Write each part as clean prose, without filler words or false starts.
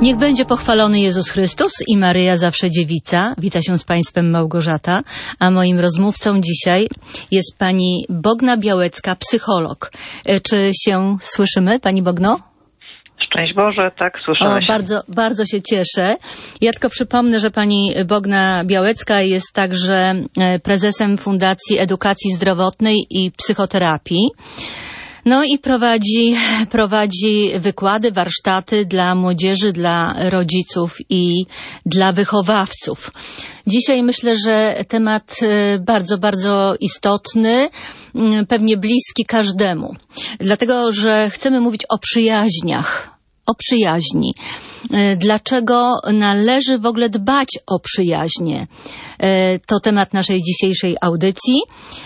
Niech będzie pochwalony Jezus Chrystus i Maryja zawsze dziewica. Wita się z Państwem Małgorzata, a moim rozmówcą dzisiaj jest pani Bogna Białecka, psycholog. Czy się słyszymy, pani Bogno? Szczęść Boże, tak, słyszałeś. Bardzo się cieszę. Ja tylko przypomnę, że pani Bogna Białecka jest także prezesem Fundacji Edukacji Zdrowotnej i Psychoterapii. No i prowadzi wykłady, warsztaty dla młodzieży, dla rodziców i dla wychowawców. Dzisiaj myślę, że temat bardzo, bardzo istotny, pewnie bliski każdemu. Dlatego, że chcemy mówić o przyjaźniach, o przyjaźni. Dlaczego należy w ogóle dbać o przyjaźnie? To temat naszej dzisiejszej audycji.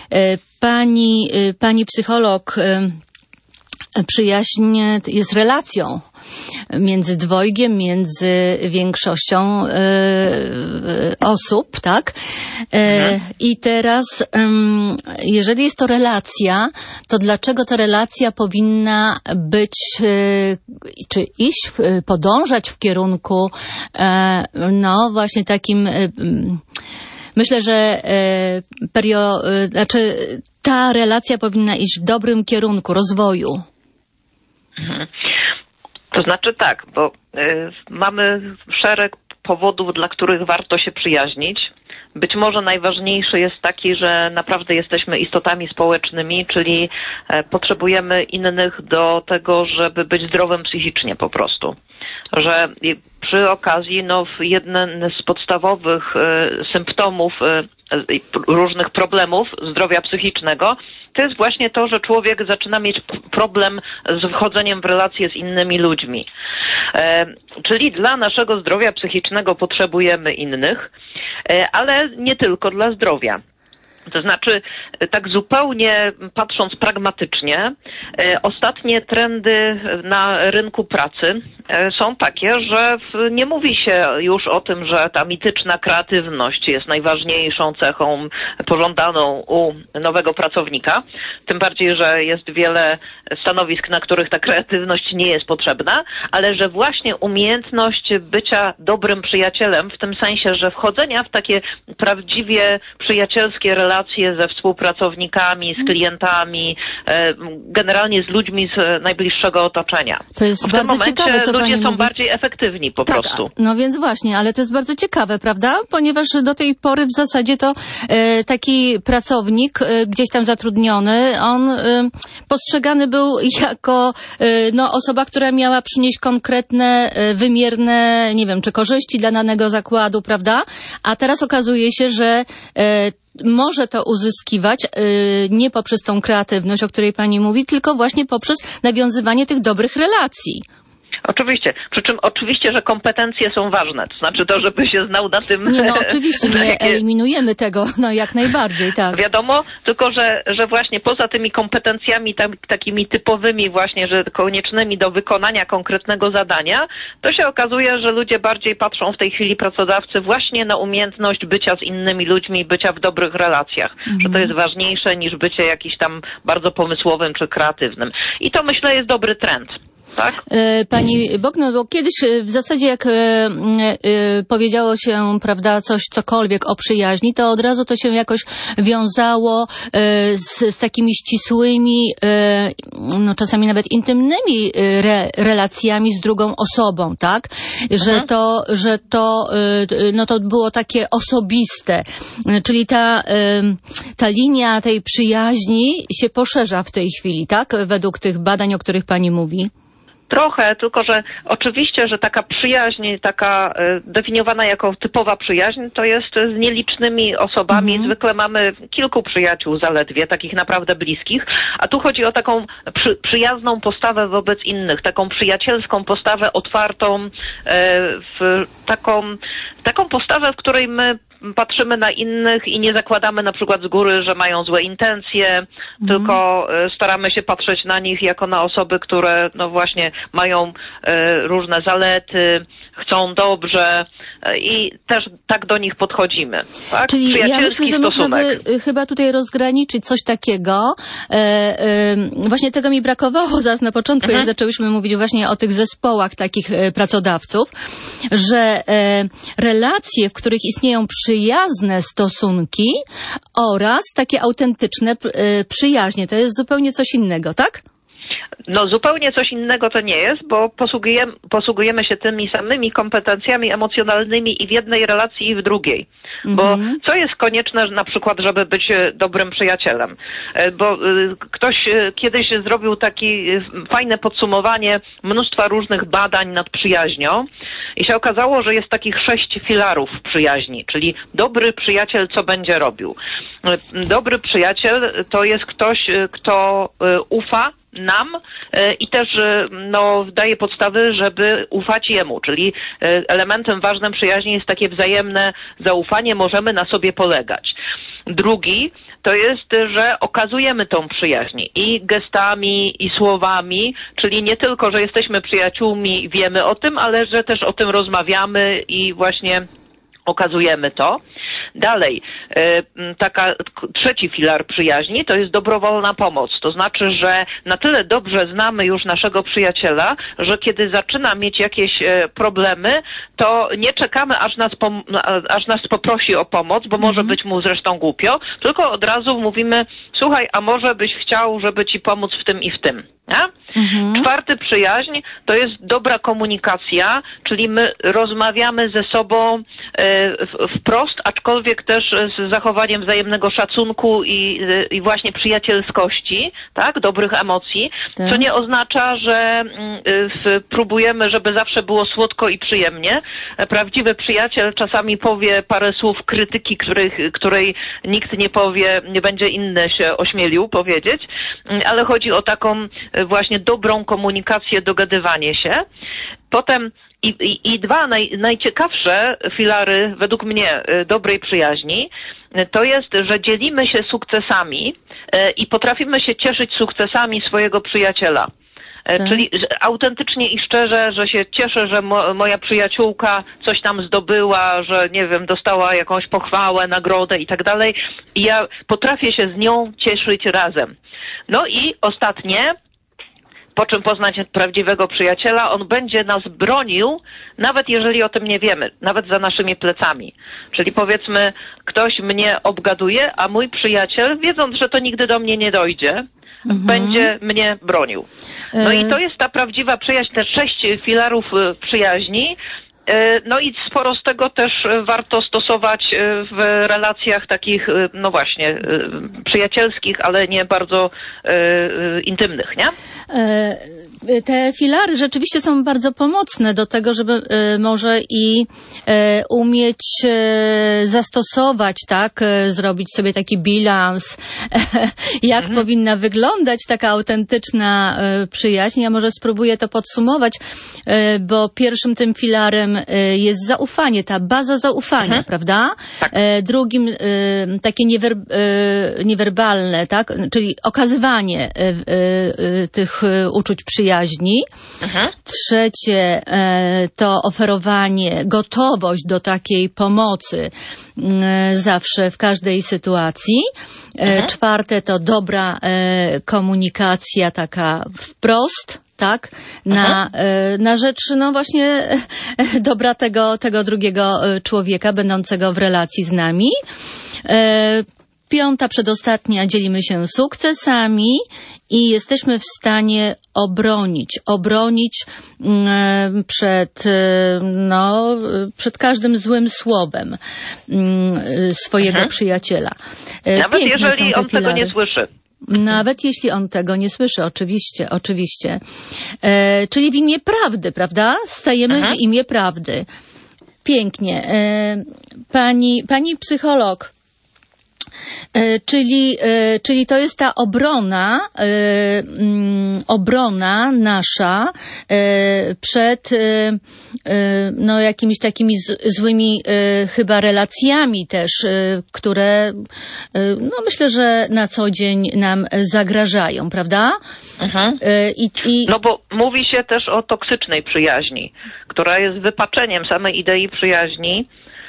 Pani psycholog, przyjaźń jest relacją między dwojgiem, między większością osób, tak? I teraz, jeżeli jest to relacja, to dlaczego ta relacja powinna być, czy iść, podążać w kierunku, no właśnie takim, myślę, że ta relacja powinna iść w dobrym kierunku rozwoju. To znaczy tak, bo mamy szereg powodów, dla których warto się przyjaźnić. Być może najważniejszy jest taki, że naprawdę jesteśmy istotami społecznymi, czyli potrzebujemy innych do tego, żeby być zdrowym psychicznie po prostu. Że przy okazji, jeden z podstawowych symptomów różnych problemów zdrowia psychicznego to jest właśnie to, że człowiek zaczyna mieć problem z wchodzeniem w relacje z innymi ludźmi. Czyli dla naszego zdrowia psychicznego potrzebujemy innych, ale nie tylko dla zdrowia. To znaczy, tak zupełnie patrząc pragmatycznie, ostatnie trendy na rynku pracy są takie, że nie mówi się już o tym, że ta mityczna kreatywność jest najważniejszą cechą pożądaną u nowego pracownika. Tym bardziej, że jest wiele stanowisk, na których ta kreatywność nie jest potrzebna, ale że właśnie umiejętność bycia dobrym przyjacielem, w tym sensie, że wchodzenia w takie prawdziwie przyjacielskie relacje ze współpracownikami, z klientami, generalnie z ludźmi z najbliższego otoczenia. To jest bardzo ciekawe, co ludzie pani są mówi. bardziej efektywni po prostu. No więc właśnie, ale to jest bardzo ciekawe, prawda? Ponieważ do tej pory w zasadzie to taki pracownik gdzieś tam zatrudniony, on postrzegany był jako osoba, która miała przynieść konkretne, wymierne, nie wiem, czy korzyści dla danego zakładu, prawda? A teraz okazuje się, że może to uzyskiwać nie poprzez tą kreatywność, o której pani mówi, tylko właśnie poprzez nawiązywanie tych dobrych relacji. Oczywiście. Przy czym oczywiście, że kompetencje są ważne. To znaczy to, żeby się znał na tym... Nie, oczywiście, nie eliminujemy tego, jak najbardziej, tak. Wiadomo, tylko że właśnie poza tymi kompetencjami takimi typowymi właśnie, że koniecznymi do wykonania konkretnego zadania, to się okazuje, że ludzie bardziej patrzą w tej chwili pracodawcy właśnie na umiejętność bycia z innymi ludźmi, bycia w dobrych relacjach. Że to jest ważniejsze niż bycie jakiś tam bardzo pomysłowym czy kreatywnym. I to myślę jest dobry trend. Tak? Pani Bogno, bo kiedyś w zasadzie jak powiedziało się, prawda, cokolwiek o przyjaźni, to od razu to się jakoś wiązało z takimi ścisłymi, czasami nawet intymnymi relacjami z drugą osobą, tak? Że to było takie osobiste. Czyli ta linia tej przyjaźni się poszerza w tej chwili, tak? Według tych badań, o których pani mówi. Trochę, tylko że oczywiście, że taka przyjaźń, taka definiowana jako typowa przyjaźń, to jest z nielicznymi osobami. Zwykle mamy kilku przyjaciół zaledwie, takich naprawdę bliskich, a tu chodzi o taką przyjazną postawę wobec innych, taką przyjacielską postawę otwartą, taką postawę, w której my patrzymy na innych i nie zakładamy na przykład z góry, że mają złe intencje, tylko staramy się patrzeć na nich jako na osoby, które no właśnie mają różne zalety, chcą dobrze i też tak do nich podchodzimy. Tak? Czyli ja myślę, że można by chyba tutaj rozgraniczyć coś takiego. Właśnie tego mi brakowało zaraz na początku, jak zaczęłyśmy mówić właśnie o tych zespołach takich pracodawców, że relacje, w których istnieją przyjazne stosunki oraz takie autentyczne przyjaźnie. To jest zupełnie coś innego, tak? No zupełnie coś innego to nie jest, bo posługujemy się tymi samymi kompetencjami emocjonalnymi i w jednej relacji, i w drugiej. Bo co jest konieczne na przykład, żeby być dobrym przyjacielem? Bo ktoś kiedyś zrobił takie fajne podsumowanie mnóstwa różnych badań nad przyjaźnią i się okazało, że jest takich 6 filarów przyjaźni, czyli dobry przyjaciel co będzie robił? Dobry przyjaciel to jest ktoś, kto ufa nam i też daje podstawy, żeby ufać jemu, czyli elementem ważnym przyjaźni jest takie wzajemne zaufanie, możemy na sobie polegać. Drugi to jest, że okazujemy tą przyjaźń i gestami, i słowami, czyli nie tylko, że jesteśmy przyjaciółmi, wiemy o tym, ale że też o tym rozmawiamy i właśnie okazujemy to. Dalej, trzeci filar przyjaźni to jest dobrowolna pomoc. To znaczy, że na tyle dobrze znamy już naszego przyjaciela, że kiedy zaczyna mieć jakieś problemy, to nie czekamy, aż nas poprosi o pomoc, bo może być mu zresztą głupio, tylko od razu mówimy, słuchaj, a może byś chciał, żeby ci pomóc w tym i w tym. Ja? Czwarty przyjaźń to jest dobra komunikacja, czyli my rozmawiamy ze sobą wprost, aczkolwiek też z zachowaniem wzajemnego szacunku i właśnie przyjacielskości, tak, dobrych emocji, co nie oznacza, że próbujemy, żeby zawsze było słodko i przyjemnie. Prawdziwy przyjaciel czasami powie parę słów krytyki, której nikt nie powie, nie będzie inny się ośmielił powiedzieć, ale chodzi o taką właśnie dobrą komunikację, dogadywanie się. Potem i dwa najciekawsze filary według mnie dobrej przyjaźni to jest, że dzielimy się sukcesami i potrafimy się cieszyć sukcesami swojego przyjaciela. Czyli autentycznie i szczerze, że się cieszę, że moja przyjaciółka coś tam zdobyła, że nie wiem, dostała jakąś pochwałę, nagrodę i tak dalej. I ja potrafię się z nią cieszyć razem. No i ostatnie, po czym poznać prawdziwego przyjaciela, on będzie nas bronił, nawet jeżeli o tym nie wiemy, nawet za naszymi plecami. Czyli powiedzmy, ktoś mnie obgaduje, a mój przyjaciel, wiedząc, że to nigdy do mnie nie dojdzie, będzie mnie bronił. No i to jest ta prawdziwa przyjaźń, te 6 filarów przyjaźni. No i sporo z tego też warto stosować w relacjach takich, no właśnie, przyjacielskich, ale nie bardzo intymnych, nie? Te filary rzeczywiście są bardzo pomocne do tego, żeby może i umieć zastosować, tak, zrobić sobie taki bilans, jak powinna wyglądać taka autentyczna przyjaźń. Ja może spróbuję to podsumować, bo pierwszym tym filarem jest zaufanie, ta baza zaufania, prawda? Tak. Drugim takie niewerbalne, tak? Czyli okazywanie tych uczuć przyjaźni. Trzecie to oferowanie, gotowość do takiej pomocy zawsze w każdej sytuacji. Czwarte to dobra komunikacja taka wprost, tak, na rzecz, no właśnie, dobra tego drugiego człowieka będącego w relacji z nami. Piąta, przedostatnia, dzielimy się sukcesami i jesteśmy w stanie obronić przed każdym złym słowem swojego przyjaciela. Nawet jeżeli on tego nie słyszy. Nawet jeśli on tego nie słyszy, oczywiście. Czyli w imię prawdy, prawda? Stajemy w imię prawdy. Pięknie. Pani psycholog, Czyli to jest ta obrona nasza przed no jakimiś takimi złymi chyba relacjami też, które no myślę, że na co dzień nam zagrażają, prawda? Mhm. No bo mówi się też o toksycznej przyjaźni, która jest wypaczeniem samej idei przyjaźni,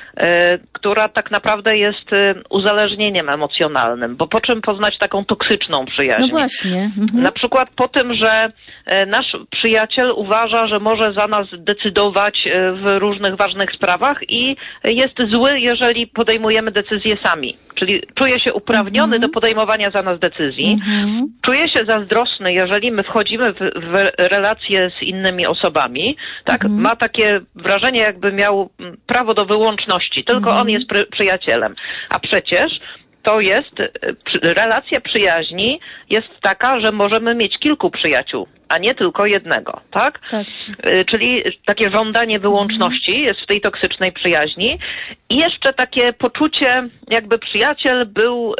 która tak naprawdę jest uzależnieniem emocjonalnym. Bo po czym poznać taką toksyczną przyjaźń? No właśnie. Mhm. Na przykład po tym, że nasz przyjaciel uważa, że może za nas decydować w różnych ważnych sprawach i jest zły, jeżeli podejmujemy decyzje sami. Czyli czuje się uprawniony do podejmowania za nas decyzji. Czuje się zazdrosny, jeżeli my wchodzimy w relacje z innymi osobami. Tak? Ma takie wrażenie, jakby miał prawo do wyłączności. Tylko on jest przyjacielem. A przecież to jest, relacja przyjaźni jest taka, że możemy mieć kilku przyjaciół, a nie tylko jednego, tak? Tak. Czyli takie żądanie wyłączności jest w tej toksycznej przyjaźni i jeszcze takie poczucie, jakby przyjaciel był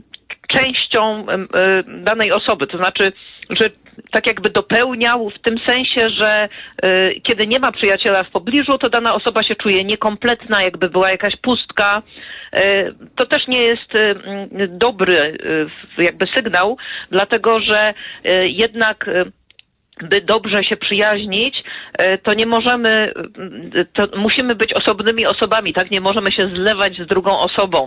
częścią danej osoby, to znaczy, że tak jakby dopełniał w tym sensie, że kiedy nie ma przyjaciela w pobliżu, to dana osoba się czuje niekompletna, jakby była jakaś pustka. To też nie jest dobry jakby sygnał, dlatego że jednak by dobrze się przyjaźnić, to nie możemy, to musimy być osobnymi osobami, tak? Nie możemy się zlewać z drugą osobą.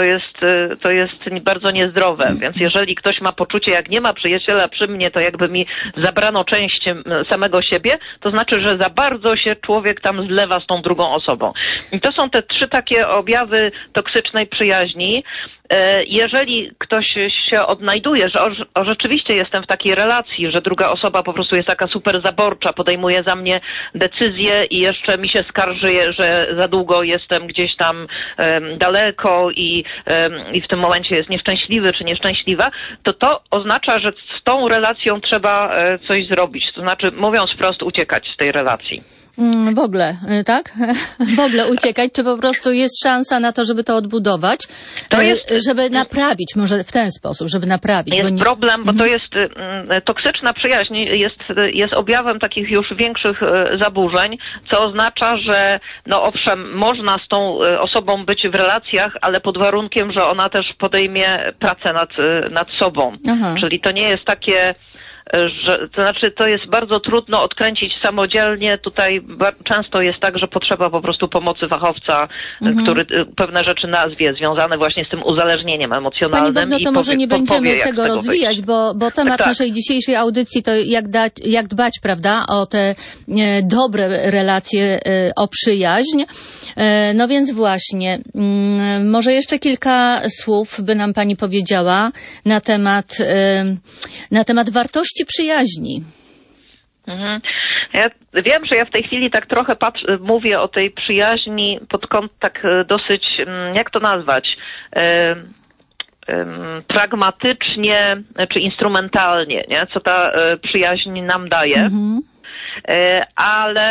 To jest bardzo niezdrowe. Więc jeżeli ktoś ma poczucie, jak nie ma przyjaciela przy mnie, to jakby mi zabrano część samego siebie, to znaczy, że za bardzo się człowiek tam zlewa z tą drugą osobą. I to są te 3 takie objawy toksycznej przyjaźni. Jeżeli ktoś się odnajduje, że rzeczywiście jestem w takiej relacji, że druga osoba po prostu jest taka super zaborcza, podejmuje za mnie decyzje i jeszcze mi się skarży, że za długo jestem gdzieś tam daleko i w tym momencie jest nieszczęśliwy czy nieszczęśliwa, to oznacza, że z tą relacją trzeba coś zrobić. To znaczy, mówiąc wprost, uciekać z tej relacji. W ogóle, tak? W ogóle uciekać, czy po prostu jest szansa na to, żeby to odbudować, żeby naprawić, może w ten sposób, żeby naprawić. Jest problem, bo to jest toksyczna przyjaźń, jest objawem takich już większych zaburzeń, co oznacza, że no owszem, można z tą osobą być w relacjach, ale pod warunkiem, że ona też podejmie pracę nad sobą. Aha. Czyli to nie jest takie, to znaczy to jest bardzo trudno odkręcić samodzielnie. Tutaj często jest tak, że potrzeba po prostu pomocy fachowca, który pewne rzeczy nazwie, związane właśnie z tym uzależnieniem emocjonalnym. Pani Bogno, to może nie będziemy tego rozwijać, bo temat naszej dzisiejszej audycji to jak dbać, prawda, o te dobre relacje, o przyjaźń. No więc właśnie, może jeszcze kilka słów by nam pani powiedziała na temat wartości przyjaźni. Ja wiem, że ja w tej chwili tak trochę mówię o tej przyjaźni pod kątem tak dosyć, jak to nazwać, pragmatycznie czy instrumentalnie, nie? Co ta przyjaźń nam daje. Ale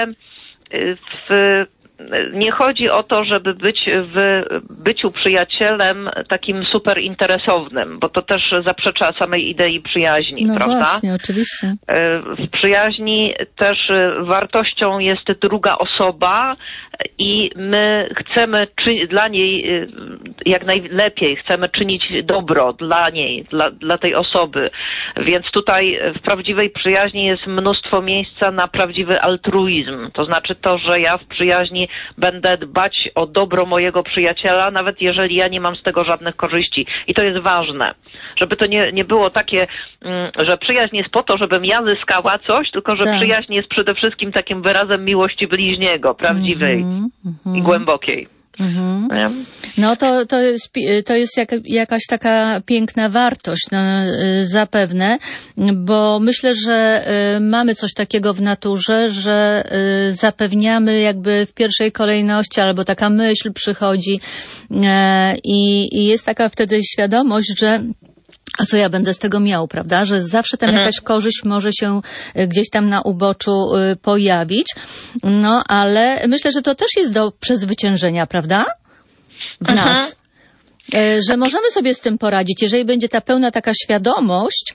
nie chodzi o to, żeby być w byciu przyjacielem takim super interesownym, bo to też zaprzecza samej idei przyjaźni, no prawda? Właśnie, oczywiście. W przyjaźni też wartością jest druga osoba i my chcemy dla niej jak najlepiej, chcemy czynić dobro dla niej, dla tej osoby. Więc tutaj w prawdziwej przyjaźni jest mnóstwo miejsca na prawdziwy altruizm. To znaczy to, że ja w przyjaźni będę dbać o dobro mojego przyjaciela, nawet jeżeli ja nie mam z tego żadnych korzyści. I to jest ważne. Żeby to nie było takie, że przyjaźń jest po to, żebym ja zyskała coś, tylko że przyjaźń jest przede wszystkim takim wyrazem miłości bliźniego, prawdziwej i głębokiej. No to jest jakaś taka piękna wartość, no, zapewne, bo myślę, że mamy coś takiego w naturze, że zapewniamy jakby w pierwszej kolejności, albo taka myśl przychodzi i jest taka wtedy świadomość, że a co ja będę z tego miał, prawda? Że zawsze tam jakaś korzyść może się gdzieś tam na uboczu pojawić. No, ale myślę, że to też jest do przezwyciężenia, prawda? W nas. Że możemy sobie z tym poradzić, jeżeli będzie ta pełna taka świadomość,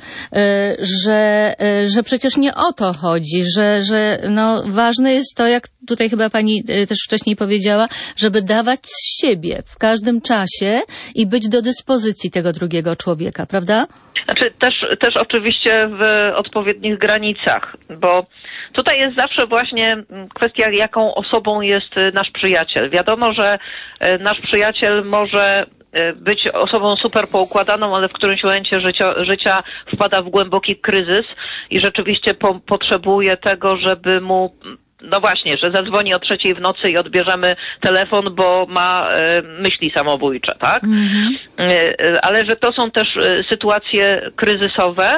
że przecież nie o to chodzi, że no ważne jest to, jak tutaj chyba pani też wcześniej powiedziała, żeby dawać z siebie w każdym czasie i być do dyspozycji tego drugiego człowieka, prawda? Znaczy też oczywiście w odpowiednich granicach, bo tutaj jest zawsze właśnie kwestia, jaką osobą jest nasz przyjaciel. Wiadomo, że nasz przyjaciel może być osobą super poukładaną, ale w którymś momencie życia wpada w głęboki kryzys i rzeczywiście potrzebuje tego, żeby mu, no właśnie, że zadzwoni o 3:00 w nocy i odbierzemy telefon, bo ma myśli samobójcze, tak? Ale że to są też sytuacje kryzysowe,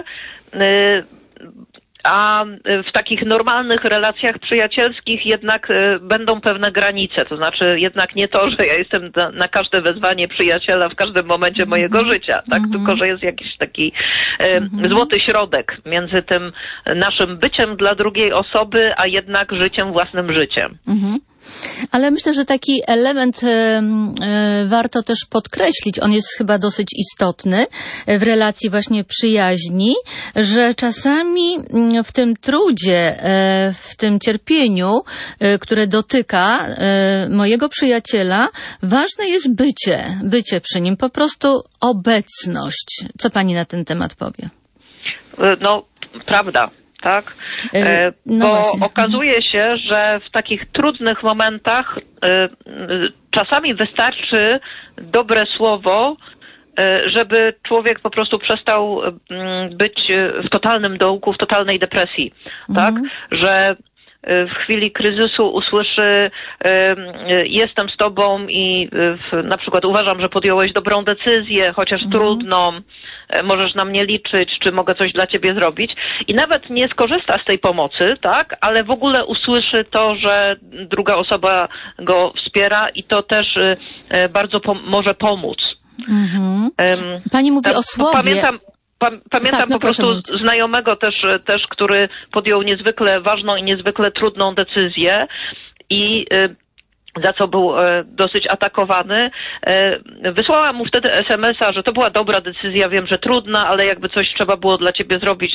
a w takich normalnych relacjach przyjacielskich jednak będą pewne granice. To znaczy jednak nie to, że ja jestem na każde wezwanie przyjaciela w każdym momencie mojego życia, tak? Tylko że jest jakiś taki złoty środek między tym naszym byciem dla drugiej osoby, a jednak życiem, własnym życiem. Ale myślę, że taki element warto też podkreślić, on jest chyba dosyć istotny w relacji właśnie przyjaźni, że czasami w tym trudzie, w tym cierpieniu, które dotyka mojego przyjaciela, ważne jest bycie przy nim, po prostu obecność. Co pani na ten temat powie? No, prawda. Tak? No bo właśnie. okazuje się, że w takich trudnych momentach czasami wystarczy dobre słowo, żeby człowiek po prostu przestał być w totalnym dołku, w totalnej depresji. Tak? Że w chwili kryzysu usłyszy jestem z tobą i na przykład uważam, że podjąłeś dobrą decyzję, chociaż trudną, możesz na mnie liczyć, czy mogę coś dla ciebie zrobić. I nawet nie skorzysta z tej pomocy, tak, ale w ogóle usłyszy to, że druga osoba go wspiera i to też bardzo może pomóc. Pani mówi o słowie. Pamiętam tak, no po prostu znajomego też, który podjął niezwykle ważną i niezwykle trudną decyzję i za co był dosyć atakowany. Wysłałam mu wtedy SMS-a, że to była dobra decyzja, wiem, że trudna, ale jakby coś trzeba było dla ciebie zrobić,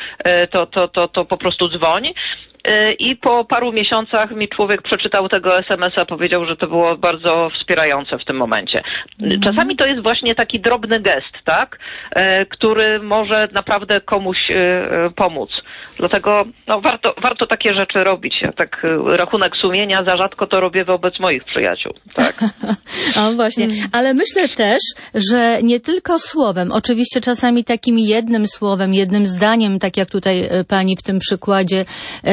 to po prostu dzwoń. I po paru miesiącach mi człowiek przeczytał tego SMS-a, powiedział, że to było bardzo wspierające w tym momencie. Czasami to jest właśnie taki drobny gest, tak, który może naprawdę komuś pomóc. Dlatego no, warto takie rzeczy robić. Ja tak rachunek sumienia za rzadko to robię wobec moich przyjaciół. Tak. O, właśnie. Ale myślę też, że nie tylko słowem, oczywiście czasami takim jednym słowem, jednym zdaniem, tak jak tutaj pani w tym przykładzie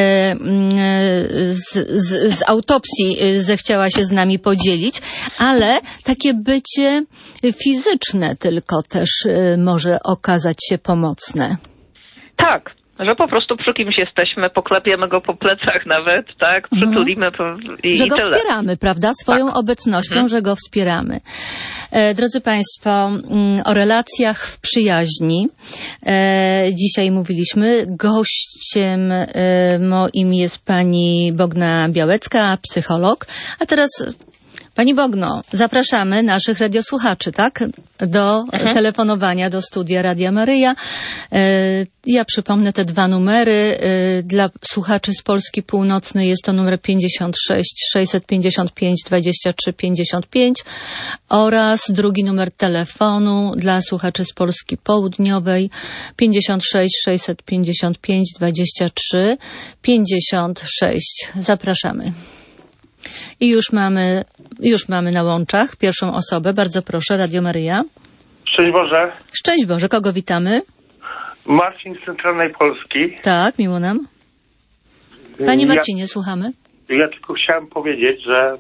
z autopsji zechciała się z nami podzielić, ale takie bycie fizyczne tylko też może okazać się pomocne. Tak, że po prostu przy kimś jesteśmy, poklepiemy go po plecach nawet, tak, przytulimy i że go tyle. Wspieramy, prawda? Swoją obecnością, że go wspieramy. Drodzy Państwo, o relacjach w przyjaźni dzisiaj mówiliśmy. Gościem moim jest pani Bogna Białecka, psycholog. A teraz Pani Bogno, zapraszamy naszych radiosłuchaczy, tak? Do telefonowania do studia Radia Maryja. Ja przypomnę te dwa numery. Dla słuchaczy z Polski Północnej jest to numer 56 655 23 55 oraz drugi numer telefonu dla słuchaczy z Polski Południowej 56 655 23 56. Zapraszamy. I już mamy na łączach pierwszą osobę. Bardzo proszę, Radio Maryja. Szczęść Boże. Szczęść Boże. Kogo witamy? Marcin z Centralnej Polski. Tak, miło nam. Panie Marcinie, słuchamy. Ja tylko chciałem powiedzieć, że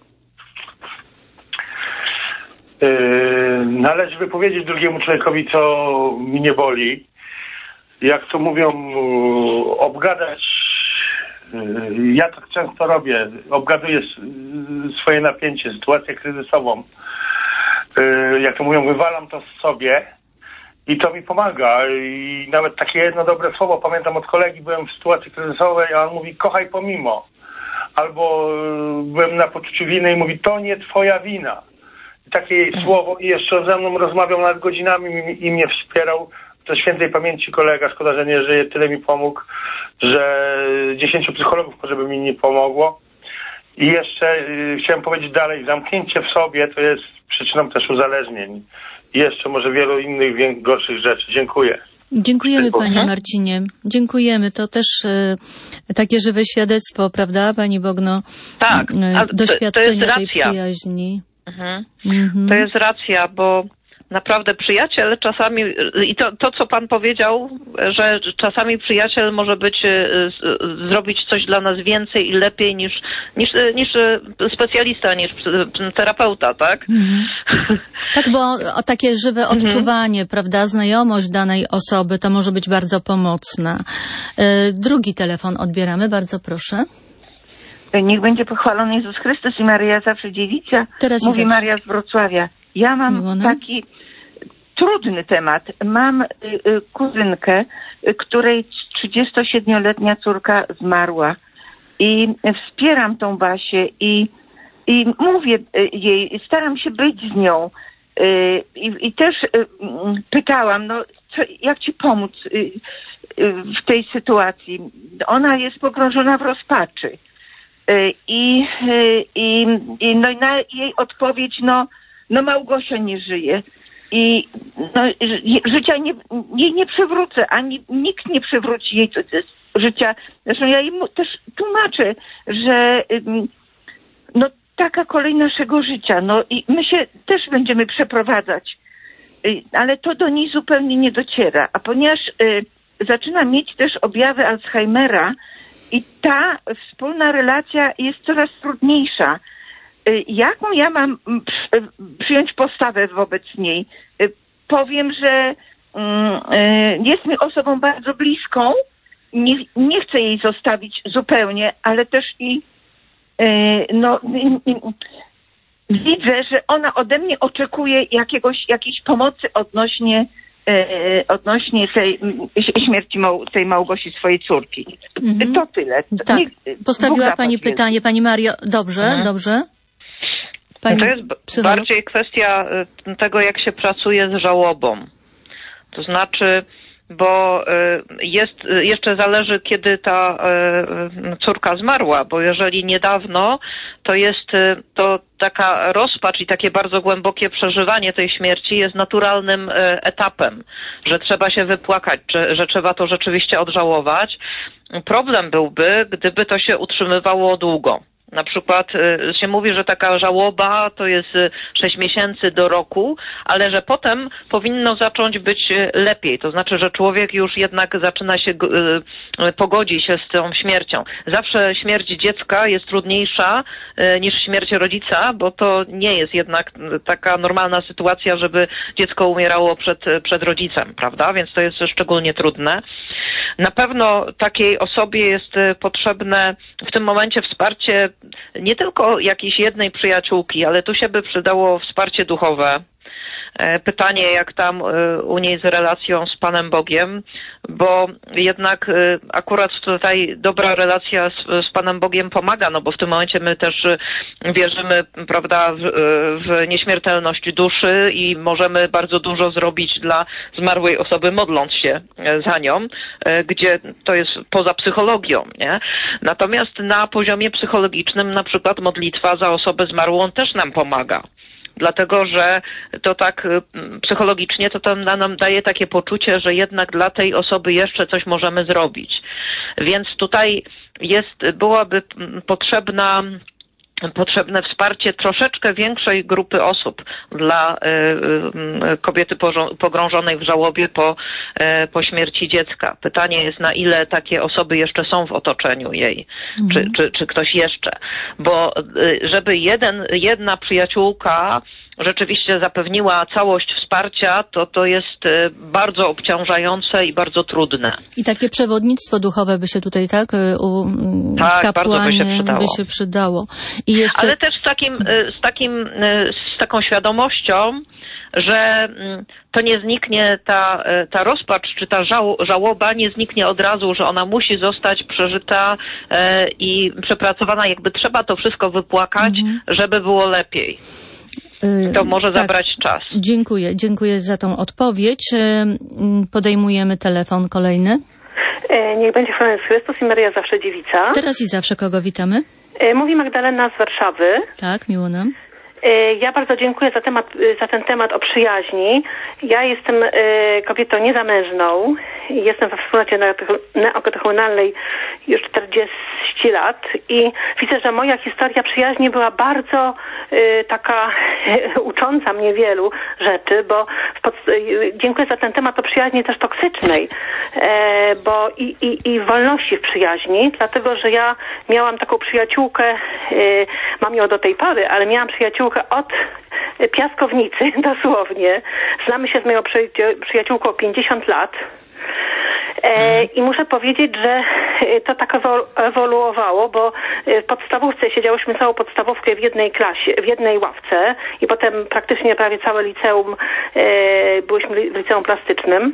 należy wypowiedzieć drugiemu człowiekowi, co mnie boli. Jak to mówią, obgadać. Ja tak często robię. Obgaduję swoje napięcie, sytuację kryzysową. Jak to mówią, wywalam to z sobie i to mi pomaga. I nawet takie jedno dobre słowo, pamiętam od kolegi, byłem w sytuacji kryzysowej, a on mówi, kochaj pomimo. Albo byłem na poczuciu winy i mówi, to nie twoja wina. takie jej słowo i jeszcze ze mną rozmawiał nad godzinami i mnie wspierał. To świętej pamięci kolega, szkoda, że nie żyje, tyle mi pomógł, że 10 psychologów może by mi nie pomogło. I jeszcze chciałem powiedzieć dalej, zamknięcie w sobie to jest przyczyną też uzależnień. I jeszcze może wielu innych gorszych rzeczy. Dziękuję. Dziękujemy Panie Marcinie. Dziękujemy. To też takie żywe świadectwo, prawda Pani Bogno? Tak. Doświadczenia tej przyjaźni. To jest racja, bo naprawdę przyjaciel czasami, i to co pan powiedział, że czasami przyjaciel może zrobić coś dla nas więcej i lepiej niż specjalista, niż terapeuta, tak? Tak, bo o takie żywe odczuwanie, prawda, znajomość danej osoby, to może być bardzo pomocna. Drugi telefon odbieramy, bardzo proszę. Niech będzie pochwalony Jezus Chrystus i Maryja zawsze dziewica. Mówi Maria z Wrocławia. Ja mam taki trudny temat. Mam kuzynkę, której 37-letnia córka zmarła i wspieram tą Basię i mówię jej, staram się być z nią i też pytałam, jak ci pomóc w tej sytuacji. Ona jest pogrążona w rozpaczy. I na jej odpowiedź, Małgosia nie żyje i życia jej nie przywrócę, ani nikt nie przywróci jej życia. Zresztą ja jej też tłumaczę, że taka kolej naszego życia, i my się też będziemy przeprowadzać, ale to do niej zupełnie nie dociera, a ponieważ zaczyna mieć też objawy Alzheimera, i ta wspólna relacja jest coraz trudniejsza. Jaką ja mam przyjąć postawę wobec niej? Powiem, że jest mi osobą bardzo bliską. Nie chcę jej zostawić zupełnie, ale też widzę, że ona ode mnie oczekuje jakiejś pomocy odnośnie tej śmierci tej Małgosi, swojej córki. To tyle. Tak. Postawiła Pani pytanie, Pani Mario. Dobrze. Pani to jest psycholog? Bardziej kwestia tego, jak się pracuje z żałobą. To znaczy, bo jeszcze zależy, kiedy ta córka zmarła, bo jeżeli niedawno, to jest to taka rozpacz i takie bardzo głębokie przeżywanie tej śmierci jest naturalnym etapem, że trzeba się wypłakać, że trzeba to rzeczywiście odżałować. Problem byłby, gdyby to się utrzymywało długo. Na przykład się mówi, że taka żałoba to jest 6 miesięcy do roku, ale że potem powinno zacząć być lepiej. To znaczy, że człowiek już jednak zaczyna się pogodzi się z tą śmiercią. Zawsze śmierć dziecka jest trudniejsza niż śmierć rodzica, bo to nie jest jednak taka normalna sytuacja, żeby dziecko umierało przed rodzicem, prawda? Więc to jest szczególnie trudne. Na pewno takiej osobie jest potrzebne w tym momencie wsparcie nie tylko jakiejś jednej przyjaciółki, ale tu się by przydało wsparcie duchowe. Pytanie, jak tam u niej z relacją z Panem Bogiem, bo jednak akurat tutaj dobra relacja z Panem Bogiem pomaga, bo w tym momencie my też wierzymy, prawda, w nieśmiertelność duszy i możemy bardzo dużo zrobić dla zmarłej osoby, modląc się za nią, gdzie to jest poza psychologią, nie? Natomiast na poziomie psychologicznym na przykład modlitwa za osobę zmarłą też nam pomaga. Dlatego, że to tak psychologicznie to nam daje takie poczucie, że jednak dla tej osoby jeszcze coś możemy zrobić. Więc tutaj byłaby potrzebne wsparcie troszeczkę większej grupy osób dla kobiety pogrążonej w żałobie po śmierci dziecka. Pytanie jest, na ile takie osoby jeszcze są w otoczeniu jej, czy ktoś jeszcze. Bo żeby jedna przyjaciółka rzeczywiście zapewniła całość wsparcia, to jest bardzo obciążające i bardzo trudne. I takie przewodnictwo duchowe by się tutaj, tak? Tak, bardzo by się przydało. I jeszcze... Ale też z taką świadomością, że to nie zniknie ta rozpacz, czy ta żałoba nie zniknie od razu, że ona musi zostać przeżyta i przepracowana. Jakby trzeba to wszystko wypłakać, żeby było lepiej. To może zabrać czas. Dziękuję za tą odpowiedź. Podejmujemy telefon kolejny. Niech będzie chwalony Chrystus i Maryja zawsze dziewica. Teraz i zawsze kogo witamy? Mówi Magdalena z Warszawy. Tak, miło nam. Ja bardzo dziękuję za ten temat o przyjaźni. Ja jestem kobietą niezamężną. Jestem we wspólnocie neokatechumenalnej już 40 lat i widzę, że moja historia przyjaźni była bardzo taka ucząca mnie wielu rzeczy, bo dziękuję za ten temat o przyjaźni też toksycznej, bo i wolności w przyjaźni, dlatego, że ja miałam taką przyjaciółkę, mam ją do tej pory, ale miałam przyjaciółkę od piaskownicy, dosłownie. Znamy się z moją przyjaciółką 50 lat. I muszę powiedzieć, że to tak ewoluowało, bo w podstawówce siedziałyśmy całą podstawówkę w jednej klasie, w jednej ławce i potem praktycznie prawie całe liceum byłyśmy w liceum plastycznym.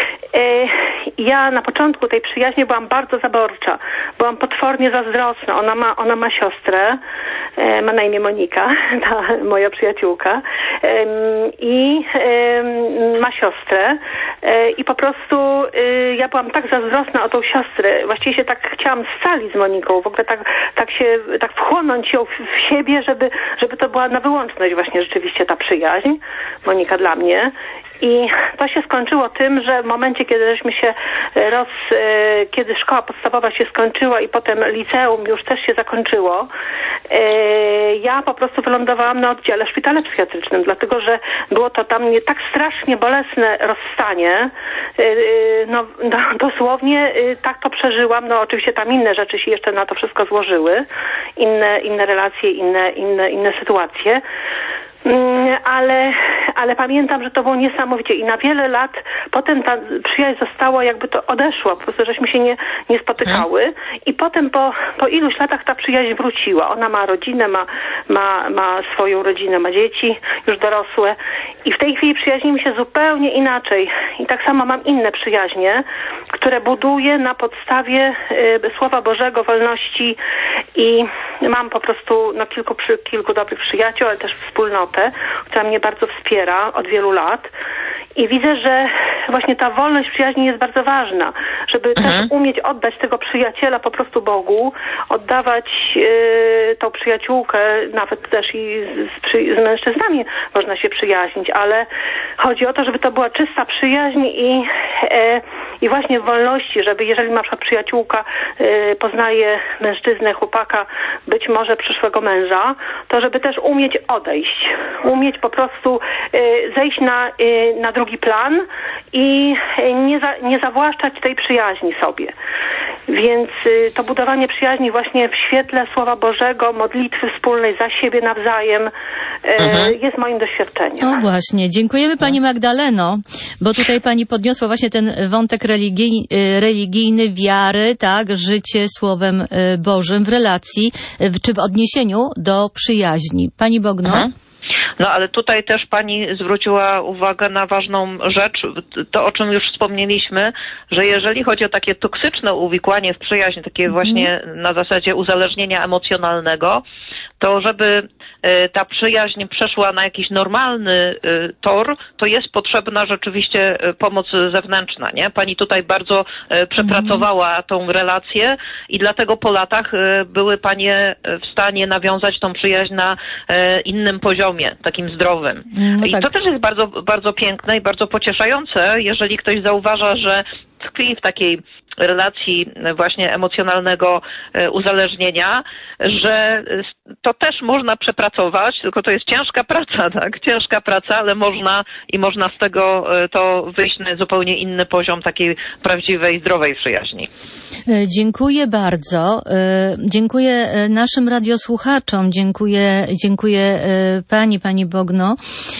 Ja na początku tej przyjaźni byłam bardzo zaborcza. Byłam potwornie zazdrosna. Ona ma siostrę, ma na imię Monika, ta moja przyjaciółka, i ma siostrę i po prostu ja byłam tak zazdrosna o tą siostrę. Właściwie się tak chciałam scalić z Moniką, w ogóle tak wchłonąć ją w siebie, żeby to była na wyłączność właśnie rzeczywiście ta przyjaźń, Monika dla mnie. I to się skończyło tym, że w momencie, kiedy żeśmy się kiedy szkoła podstawowa się skończyła i potem liceum już też się zakończyło, ja po prostu wylądowałam na oddziale w szpitalu psychiatrycznym, dlatego, że było to tam tak strasznie bolesne rozstanie, dosłownie tak to przeżyłam, oczywiście tam inne rzeczy się jeszcze na to wszystko złożyły, inne relacje, inne sytuacje. Ale pamiętam, że to było niesamowicie i na wiele lat potem ta przyjaźń została, jakby to odeszła, po prostu żeśmy się nie spotykały i potem po iluś latach ta przyjaźń wróciła. Ona ma rodzinę, ma swoją rodzinę, ma dzieci już dorosłe i w tej chwili przyjaźnimy się zupełnie inaczej i tak samo mam inne przyjaźnie, które buduję na podstawie Słowa Bożego, wolności i mam po prostu kilku dobrych przyjaciół, ale też wspólnotę, która mnie bardzo wspiera od wielu lat i widzę, że właśnie ta wolność przyjaźni jest bardzo ważna, żeby też umieć oddać tego przyjaciela po prostu Bogu, oddawać tą przyjaciółkę, nawet też i z mężczyznami można się przyjaźnić, ale chodzi o to, żeby to była czysta przyjaźń i właśnie w wolności, żeby jeżeli na przykład przyjaciółka poznaje mężczyznę, chłopaka, być może przyszłego męża, to żeby też umieć odejść, umieć po prostu zejść na drugi plan i nie zawłaszczać tej przyjaźni sobie. Więc to budowanie przyjaźni właśnie w świetle Słowa Bożego, modlitwy wspólnej za siebie nawzajem jest moim doświadczeniem. No właśnie, dziękujemy Pani Magdaleno, bo tutaj Pani podniosła właśnie ten wątek religijny, wiary, tak, życie Słowem Bożym w relacji, czy w odniesieniu do przyjaźni. Pani Bogno? No ale tutaj też Pani zwróciła uwagę na ważną rzecz, to o czym już wspomnieliśmy, że jeżeli chodzi o takie toksyczne uwikłanie w przyjaźń, takie właśnie na zasadzie uzależnienia emocjonalnego, to żeby ta przyjaźń przeszła na jakiś normalny tor, to jest potrzebna rzeczywiście pomoc zewnętrzna, nie? Pani tutaj bardzo przepracowała tą relację i dlatego po latach były Panie w stanie nawiązać tą przyjaźń na innym poziomie, takim zdrowym. I to też jest bardzo, bardzo piękne i bardzo pocieszające, jeżeli ktoś zauważa, że tkwi w takiej relacji właśnie emocjonalnego uzależnienia, że to też można przepracować, tylko to jest ciężka praca, tak? Ciężka praca, ale można z tego to wyjść na zupełnie inny poziom takiej prawdziwej, zdrowej przyjaźni. Dziękuję bardzo. Dziękuję naszym radiosłuchaczom. Dziękuję Pani Bogno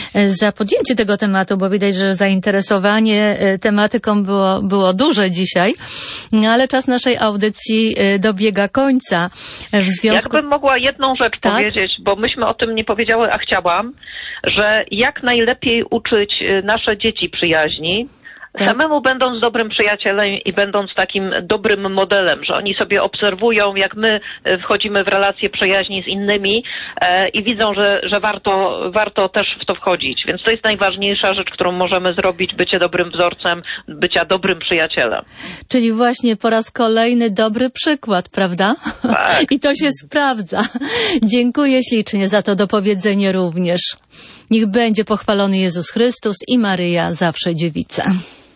za podjęcie tego tematu, bo widać, że zainteresowanie tematyką było duże dzisiaj. No, ale czas naszej audycji dobiega końca. Jakbym mogła jedną rzecz powiedzieć, bo myśmy o tym nie powiedziały, a chciałam, że jak najlepiej uczyć nasze dzieci przyjaźni, Samemu będąc dobrym przyjacielem i będąc takim dobrym modelem, że oni sobie obserwują, jak my wchodzimy w relacje przyjaźni z innymi i widzą, że warto też w to wchodzić. Więc to jest najważniejsza rzecz, którą możemy zrobić, bycie dobrym wzorcem, bycia dobrym przyjacielem. Czyli właśnie po raz kolejny dobry przykład, prawda? Tak. I to się sprawdza. Dziękuję ślicznie za to dopowiedzenie również. Niech będzie pochwalony Jezus Chrystus i Maryja zawsze dziewica.